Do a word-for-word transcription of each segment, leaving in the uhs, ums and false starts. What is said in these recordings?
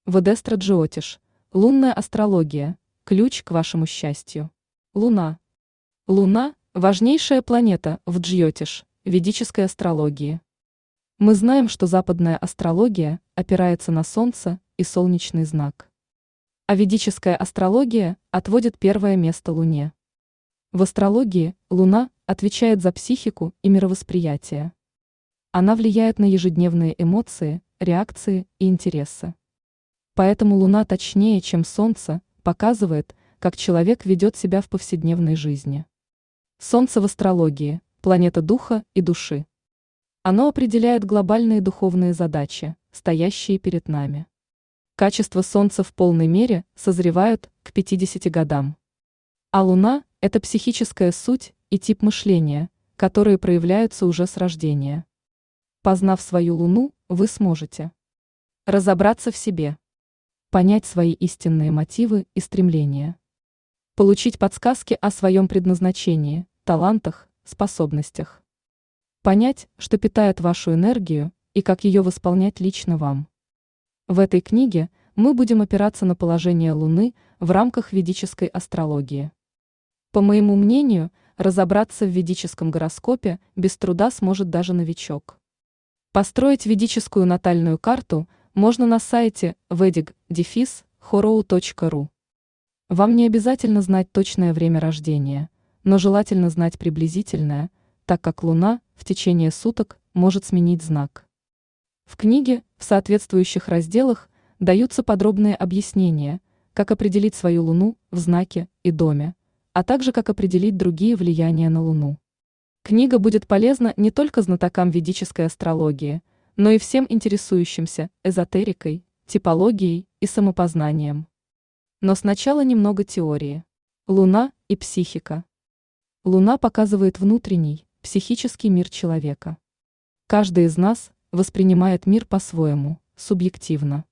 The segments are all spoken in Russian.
Ведестра Джиотиш. Лунная астрология. Ключ к вашему счастью. Луна. Луна – важнейшая планета в Джиотиш, ведической астрологии. Мы знаем, что западная астрология опирается на Солнце и солнечный знак. А ведическая астрология отводит первое место Луне. В астрологии Луна отвечает за психику и мировосприятие. Она влияет на ежедневные эмоции, реакции и интересы. Поэтому Луна точнее, чем Солнце, показывает, как человек ведет себя в повседневной жизни. Солнце в астрологии – планета духа и души. Оно определяет глобальные духовные задачи, стоящие перед нами. Качества Солнца в полной мере созревают к пятидесяти годам. А Луна – это психическая суть и тип мышления, которые проявляются уже с рождения. Познав свою Луну, вы сможете разобраться в себе, понять свои истинные мотивы и стремления, получить подсказки о своем предназначении, талантах, способностях, понять, что питает вашу энергию и как ее восполнять лично вам. В этой книге мы будем опираться на положение Луны в рамках ведической астрологии. По моему мнению, разобраться в ведическом гороскопе без труда сможет даже новичок. Построить ведическую натальную карту можно на сайте вэдик дефис хороу точка ру. Вам не обязательно знать точное время рождения, но желательно знать приблизительное, так как Луна в течение суток может сменить знак. В книге в соответствующих разделах даются подробные объяснения, как определить свою Луну в знаке и доме, а также как определить другие влияния на Луну. Книга будет полезна не только знатокам ведической астрологии, но и всем интересующимся эзотерикой, типологией и самопознанием. Но сначала немного теории. Луна и психика. Луна показывает внутренний, психический мир человека. Каждый из нас воспринимает мир по-своему, субъективно.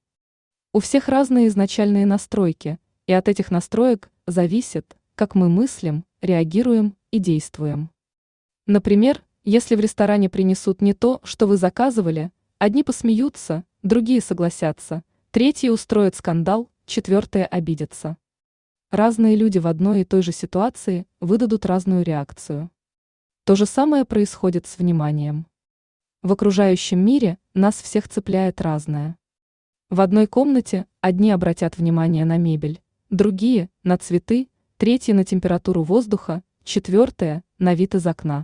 У всех разные изначальные настройки, и от этих настроек зависит, как мы мыслим, реагируем и действуем. Например, если в ресторане принесут не то, что вы заказывали, одни посмеются, другие согласятся, третьи устроят скандал, четвертые обидятся. Разные люди в одной и той же ситуации выдадут разную реакцию. То же самое происходит с вниманием. В окружающем мире нас всех цепляет разное. В одной комнате одни обратят внимание на мебель, другие – на цветы, третьи – на температуру воздуха, четвертые – на вид из окна.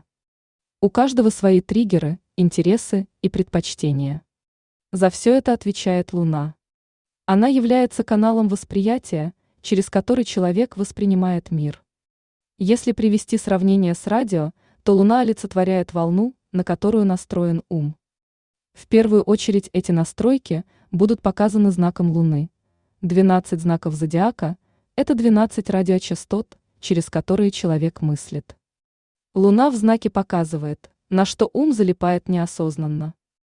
У каждого свои триггеры, интересы и предпочтения. За все это отвечает Луна. Она является каналом восприятия, через который человек воспринимает мир. Если привести сравнение с радио, то Луна олицетворяет волну, на которую настроен ум. В первую очередь эти настройки будут показаны знаком Луны. двенадцать знаков зодиака – это двенадцать радиочастот, через которые человек мыслит. Луна в знаке показывает, на что ум залипает неосознанно.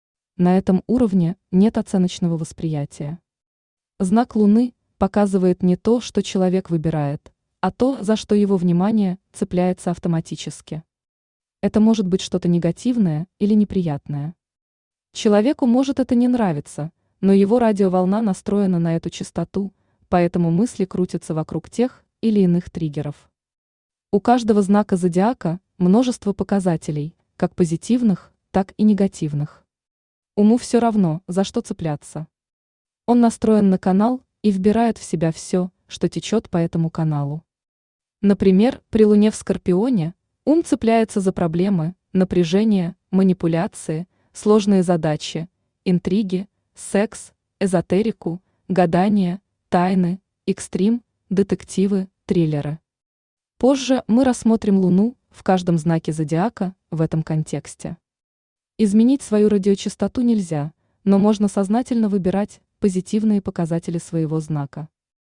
На этом уровне нет оценочного восприятия. Знак Луны показывает не то, что человек выбирает, а то, за что его внимание цепляется автоматически. Это может быть что-то негативное или неприятное. Человеку может это не нравиться, но его радиоволна настроена на эту частоту, поэтому мысли крутятся вокруг тех или иных триггеров. У каждого знака зодиака множество показателей, как позитивных, так и негативных. Уму все равно, за что цепляться. Он настроен на канал и вбирает в себя все, что течет по этому каналу. Например, при Луне в Скорпионе ум цепляется за проблемы, напряжение, манипуляции, сложные задачи, интриги, секс, эзотерику, гадания, тайны, экстрим, детективы, триллеры. Позже мы рассмотрим Луну в каждом знаке зодиака в этом контексте. Изменить свою радиочастоту нельзя, но можно сознательно выбирать позитивные показатели своего знака.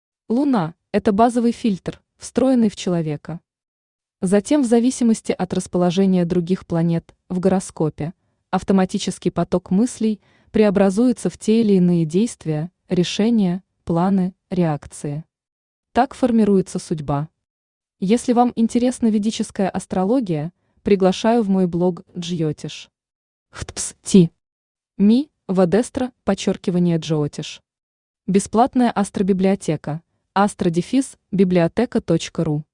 Луна – это базовый фильтр, встроенный в человека. Затем, в зависимости от расположения других планет в гороскопе, автоматический поток мыслей преобразуется в те или иные действия, решения, планы, реакции. Так формируется судьба. Если вам интересна ведическая астрология, приглашаю в мой блог Джиотиш. хтпс ти. Ми, Ведестра, подчеркивание Джиотиш. Бесплатная астробиблиотека. астро-библиотека точка ру